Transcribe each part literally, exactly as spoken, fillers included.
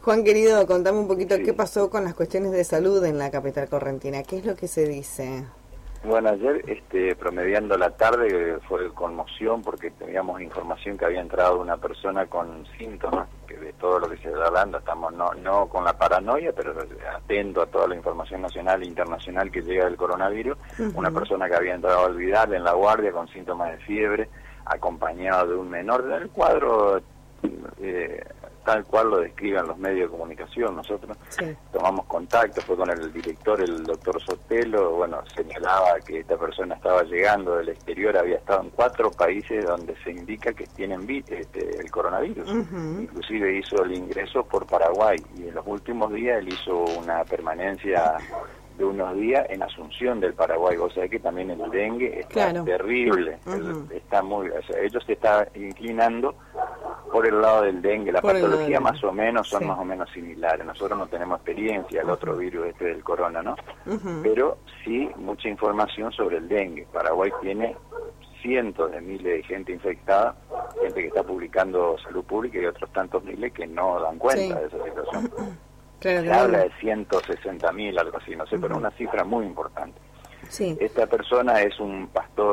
Juan, querido, contame un poquito sí. qué pasó con las cuestiones de salud en la capital correntina. ¿Qué es lo que se dice? Bueno, ayer, este, promediando la tarde, fue conmoción porque teníamos información que había entrado una persona con síntomas, que de todo lo que se está hablando, estamos no, no con la paranoia, pero atento a toda la información nacional e internacional que llega del coronavirus. Uh-huh. Una persona que había entrado al Vidal en La Guardia con síntomas de fiebre, acompañado de un menor. El cuadro, eh, tal cual lo describen los medios de comunicación. Nosotros sí. tomamos contacto, fue con el director, el doctor Sotelo, bueno, señalaba que esta persona estaba llegando del exterior, había estado en cuatro países donde se indica que tienen este, el coronavirus. Uh-huh. Inclusive hizo el ingreso por Paraguay, y en los últimos días él hizo una permanencia de unos días en Asunción del Paraguay. O sea que también el dengue está claro. terrible, uh-huh. está muy, o sea, ellos se están inclinando por el lado del dengue. La por patología más o menos son sí. más o menos similares. Nosotros no tenemos experiencia, el uh-huh. otro virus este del corona, ¿no? Uh-huh. Pero sí mucha información sobre el dengue. Paraguay tiene cientos de miles de gente infectada, gente que está publicando Salud Pública y otros tantos miles que no dan cuenta sí. de esa situación. Claro, se habla de ciento sesenta mil, algo así, no sé, uh-huh. pero una cifra muy importante. Sí. Esta persona es un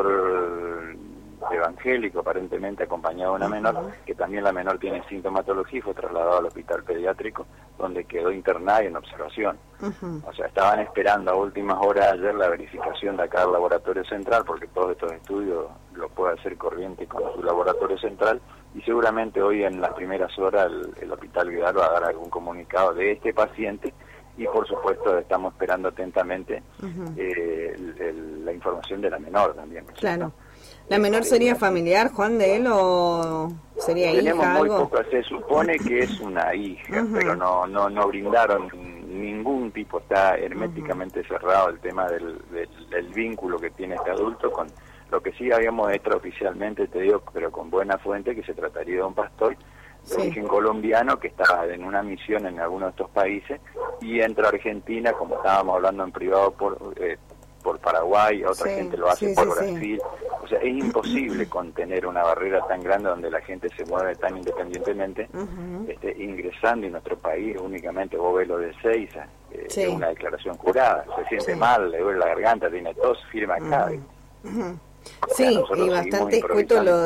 pastor evangélico, aparentemente acompañado de una uh-huh. menor, que también la menor tiene sintomatología y fue trasladado al hospital pediátrico, donde quedó internada y en observación. Uh-huh. O sea, estaban esperando a últimas horas ayer la verificación de acá del laboratorio central, porque todos estos estudios lo puede hacer Corriente con su laboratorio central, y seguramente hoy en las primeras horas el, el Hospital Vidal va a dar algún comunicado de este paciente, y por supuesto estamos esperando atentamente uh-huh. eh, el, el, la información de la menor también. Claro. ¿La menor sería familiar, Juan, de él, o sería Tenemos hija? Muy algo? Poco, se supone que es una hija, uh-huh. pero no no no brindaron ningún tipo, está herméticamente uh-huh. cerrado el tema del, del, del vínculo que tiene este adulto con lo que sí habíamos extraoficialmente, te digo, pero con buena fuente, que se trataría de un pastor de sí. origen colombiano que estaba en una misión en alguno de estos países y entra a Argentina, como estábamos hablando en privado, por eh, por Paraguay, otra sí, gente lo hace sí, por sí, Brasil. Sí. O sea, es imposible contener una barrera tan grande donde la gente se mueve tan independientemente, uh-huh. este, ingresando en nuestro país únicamente. Vos ves lo de Seiza, eh, sí. es una declaración jurada, se siente sí. mal, le duele la garganta, tiene tos, firma acá. Uh-huh. Uh-huh. Sí, y bastante escueto lo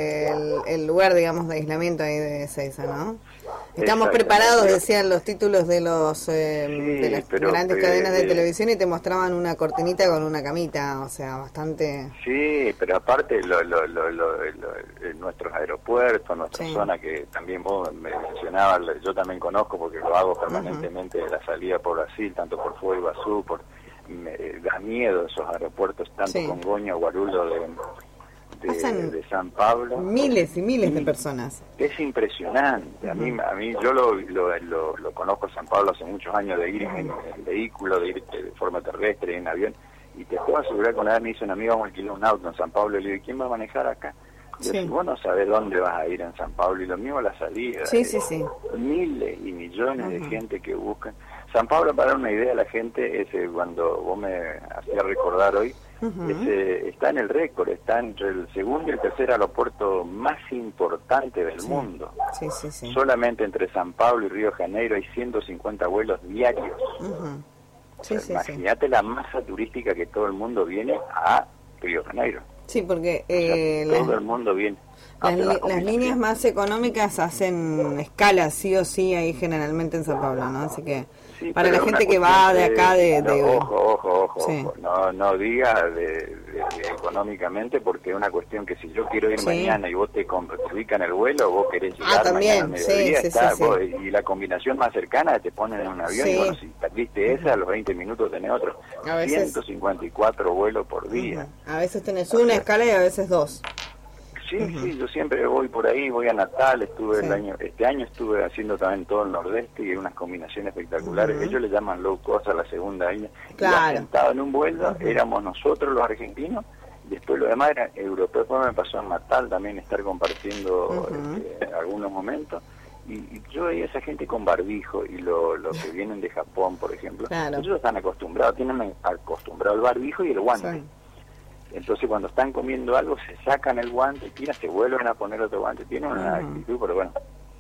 del el lugar, digamos, de aislamiento ahí de Seiza, ¿no? Estamos preparados, decían los títulos de los eh, sí, de las pero, grandes pero, cadenas de eh, televisión, y te mostraban una cortinita con una camita, o sea, bastante... Sí, pero aparte lo, lo, lo, lo, lo, nuestros aeropuertos, nuestra sí. zona que también vos me mencionabas, yo también conozco porque lo hago permanentemente de uh-huh. la salida por Brasil, tanto por Foz y Iguazú, por... me da miedo esos aeropuertos, tanto sí. Congoña, Guarulhos, de, de, de San Pablo. Miles y miles y de personas. Es impresionante. Uh-huh. A mí, a mí yo lo, lo, lo, lo conozco San Pablo hace muchos años, de ir uh-huh. en, en vehículo, de ir de forma terrestre, en avión, y te puedo asegurar que una vez me dice un amigo, vamos a alquilar un auto en San Pablo, y le digo, ¿quién va a manejar acá? Y yo, sí. vos no sabés dónde vas a ir en San Pablo, y lo mismo la salida. Sí, sí, sí. Miles y millones uh-huh. de gente que buscan. San Pablo, para dar una idea a la gente, ese, cuando vos me hacías recordar hoy, uh-huh. ese, está en el récord, está entre el segundo y el tercer aeropuerto más importante del sí. mundo. Sí, sí, sí. Solamente entre San Pablo y Río de Janeiro hay ciento cincuenta vuelos diarios. Uh-huh. Sí, o sea, sí, imagínate sí. la masa turística que todo el mundo viene a Río de Janeiro. Sí, porque eh, o sea, todo la... el mundo viene. Las, li las líneas más económicas hacen escala sí o sí ahí generalmente en San Pablo, ¿no? Así que sí, para la gente que va de acá de... de... de... No, ojo, ojo, ojo, sí. ojo. No, no digas de, de, de económicamente, porque es una cuestión que si yo quiero ir sí. mañana y vos te, te ubican el vuelo, vos querés llegar ah, también. mañana al mediodía, sí, sí, está, sí, vos, sí. y la combinación más cercana te ponen en un avión sí. y bueno, si perdiste esa, a los veinte minutos tenés otro. A veces... ciento cincuenta y cuatro vuelos por día. Uh-huh. A veces tenés una o sea, escala y a veces dos. Sí, uh-huh. sí, yo siempre voy por ahí, voy a Natal, estuve sí. el año, este año estuve haciendo también todo el nordeste y hay unas combinaciones espectaculares. Uh-huh. Ellos le llaman low cost a la segunda isla. Claro. Sentado en un vuelo, uh-huh. éramos nosotros los argentinos, después lo demás era europeo. Después me pasó en Natal también estar compartiendo uh-huh. este, algunos momentos. Y, y yo veía a esa gente con barbijo y lo, lo que vienen de Japón, por ejemplo. Claro. Ellos están acostumbrados, tienen acostumbrado el barbijo y el guante. Sí. Entonces cuando están comiendo algo se sacan el guante, tiran, se vuelven a poner otro guante, tienen una uh-huh. actitud, pero bueno,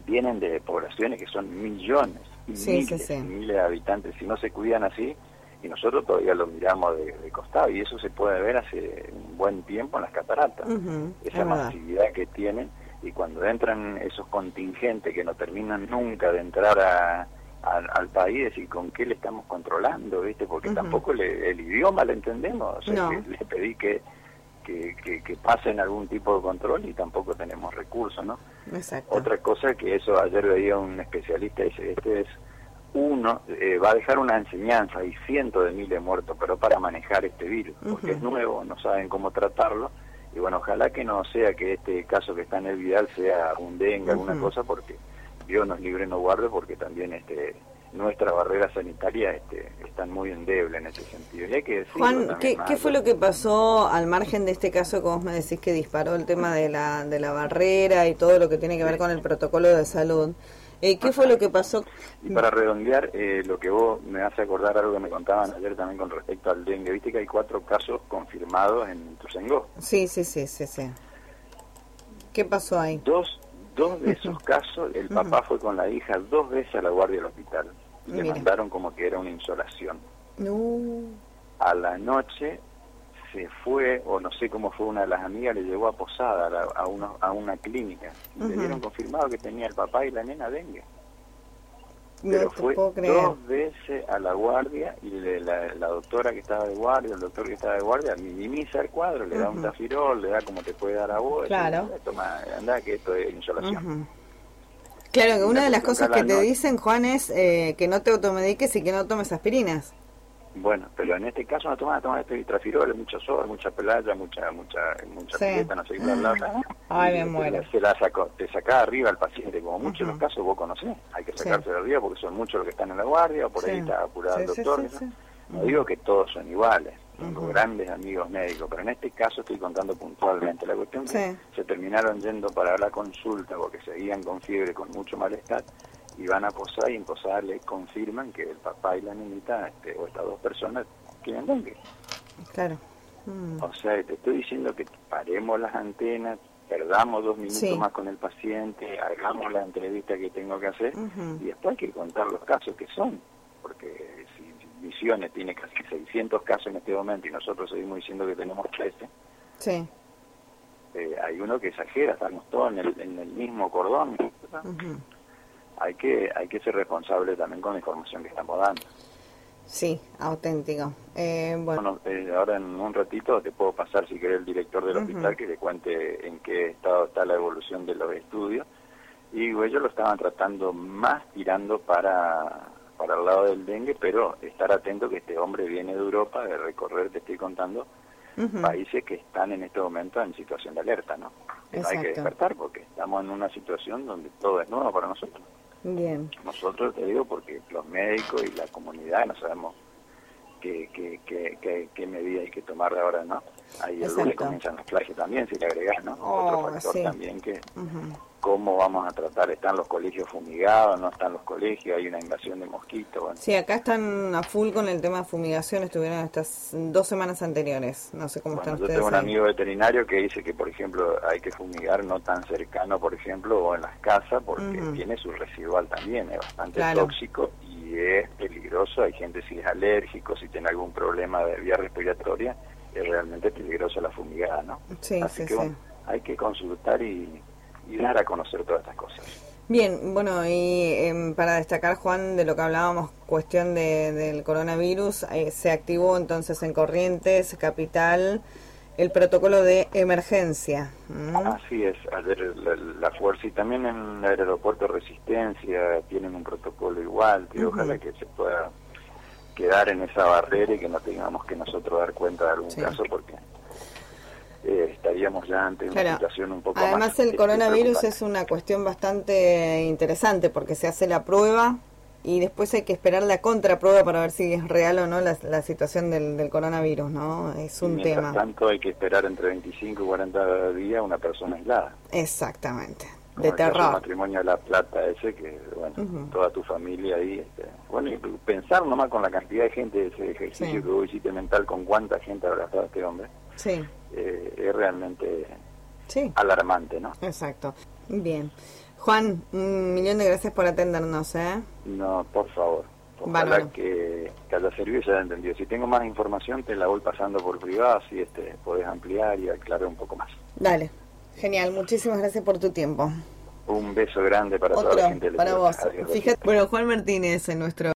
vienen de poblaciones que son millones y sí, miles, sí, sí. y miles de habitantes. Si no se cuidan así, y nosotros todavía lo miramos de, de costado, y eso se puede ver hace un buen tiempo en las cataratas, Uh-huh, esa masividad que tienen, y cuando entran esos contingentes que no terminan nunca de entrar a, a, al país, decir, ¿con qué le estamos controlando? ¿Viste? Porque uh-huh. tampoco le, el idioma lo entendemos, o sea, no. que le pedí que, que, que, que pasen algún tipo de control y tampoco tenemos recursos, ¿no? Exacto. Otra cosa que eso, ayer veía un especialista, dice, este es uno, eh, va a dejar una enseñanza, hay cientos de miles de muertos, pero para manejar este virus, porque uh-huh. es nuevo, no saben cómo tratarlo, y bueno, ojalá que no sea que este caso que está en el Vidal sea un dengue, uh-huh. alguna cosa, porque Dios nos libre y nos guarde, porque también este nuestras barreras sanitarias este, están muy endebles en ese sentido. Y hay que decirlo. Juan, ¿qué, ¿qué fue lo que pasó al margen de este caso que vos me decís que disparó el tema de la, de la barrera y todo lo que tiene que ver con el protocolo de salud? Eh, ¿Qué fue lo que pasó? Y para redondear, eh, lo que vos me hace acordar algo que me contaban ayer también con respecto al dengue. Viste que hay cuatro casos confirmados en Ituzaingó. Sí, sí, sí, sí, sí. ¿Qué pasó ahí? Dos, dos de esos casos, el papá uh-huh. fue con la hija dos veces a la guardia del hospital. Y Mira. le mandaron como que era una insolación. No. A la noche se fue, o no sé cómo fue, una de las amigas le llevó a Posada, a, la, a, una, a una clínica, y uh-huh. le dieron confirmado que tenía el papá y la nena dengue. Pero no fue dos veces a la guardia, y le, la, la doctora que estaba de guardia, el doctor que estaba de guardia, minimiza el cuadro, le uh-huh. da un tafirol, le da como te puede dar a vos, claro. y, toma, anda que esto es insolación. Uh-huh. Claro, que una de las cosas que te dicen, Juan, es eh, que no te automediques y que no tomes aspirinas. Bueno, pero en este caso no toman, toman este trafirol, mucho sol, mucha playa, mucha mucha mucha sí. pileta, no sé qué, bla, bla, bla. Ay, me muero. Se la sacó, te sacás arriba al paciente, como muchos uh-huh. de los casos vos conocés, hay que sacarse sí. de arriba porque son muchos los que están en la guardia, o por sí. ahí está apurado sí, el doctor. Sí, sí, sí. No uh-huh. digo que todos son iguales, tengo uh-huh. grandes amigos médicos, pero en este caso estoy contando puntualmente. La cuestión sí. que se terminaron yendo para la consulta porque seguían con fiebre, con mucho malestar, y van a Posada, y en Posada le confirman que el papá y la niñita, este, o estas dos personas, tienen dengue. Claro. Mm. O sea, te estoy diciendo que paremos las antenas, perdamos dos minutos sí. más con el paciente, hagamos la entrevista que tengo que hacer, uh-huh. y después hay que contar los casos que son, porque si Misiones tiene casi seiscientos casos en este momento y nosotros seguimos diciendo que tenemos trece, sí. eh, hay uno que exagera, estamos todos en el, en el mismo cordón. Uh-huh. Hay que hay que ser responsable también con la información que estamos dando. Sí, auténtico. Eh, bueno, bueno eh, ahora en un ratito te puedo pasar, si querés, el director del uh-huh. hospital que le cuente en qué estado está la evolución de los estudios. Y ellos lo estaban tratando más tirando para, para el lado del dengue, pero estar atento que este hombre viene de Europa, de recorrer, te estoy contando, uh-huh. países que están en este momento en situación de alerta, ¿no? Que no hay que despertar porque estamos en una situación donde todo es nuevo para nosotros. Bien. Nosotros, te digo, porque los médicos y la comunidad no sabemos qué, qué, qué, qué, qué medidas hay que tomar de ahora, ¿no? Ahí el lunes comienzan las clases también, si le agregás, ¿no? Oh, Otro factor sí. también que... Uh-huh. ¿Cómo vamos a tratar? ¿Están los colegios fumigados? ¿No están los colegios? ¿Hay una invasión de mosquitos? Bueno. Sí, acá están a full con el tema de fumigación, estuvieron estas dos semanas anteriores, no sé cómo bueno, están yo ustedes tengo un ahí. amigo veterinario que dice que, por ejemplo, hay que fumigar no tan cercano, por ejemplo, o en las casas, porque uh-huh. tiene su residual también, es bastante claro. tóxico y es peligroso. Hay gente si es alérgico, si tiene algún problema de vía respiratoria, es realmente peligrosa la fumigada, ¿no? Sí, Así sí, que sí. Bueno, hay que consultar y... y dar a conocer todas estas cosas. Bien, bueno, y eh, para destacar, Juan, de lo que hablábamos, cuestión de, del coronavirus, eh, se activó entonces en Corrientes, Capital, el protocolo de emergencia. ¿Mm? Así es, ayer la, la fuerza, y también en el aeropuerto Resistencia tienen un protocolo igual, que uh-huh. ojalá que se pueda quedar en esa barrera y que no tengamos que nosotros dar cuenta de algún sí. caso, porque... Eh, estaríamos ya ante una claro. situación un poco Además, más... Además el coronavirus es una cuestión bastante interesante porque se hace la prueba y después hay que esperar la contraprueba para ver si es real o no la, la situación del, del coronavirus, ¿no? Es un y tema. Mientras tanto hay que esperar entre veinticinco y cuarenta días una persona aislada. Exactamente, como de terror. El matrimonio de La Plata ese, que bueno, uh-huh. toda tu familia ahí... Este, bueno, y pensar nomás con la cantidad de gente, ese ejercicio sí. que vos hiciste mental, con cuánta gente habrá estado este hombre. Sí. Eh, es realmente sí. alarmante, ¿no? Exacto. Bien. Juan, un millón de gracias por atendernos, ¿eh? No, por favor. Ojalá Bárbaro. que, que haya servido y se haya entendido. Si tengo más información, te la voy pasando por privado, así este, podés ampliar y aclarar un poco más. Dale. Genial, muchísimas gracias por tu tiempo. Un beso grande para Otro, toda la gente. para vos. Fíjate, bueno, Juan Martínez, en nuestro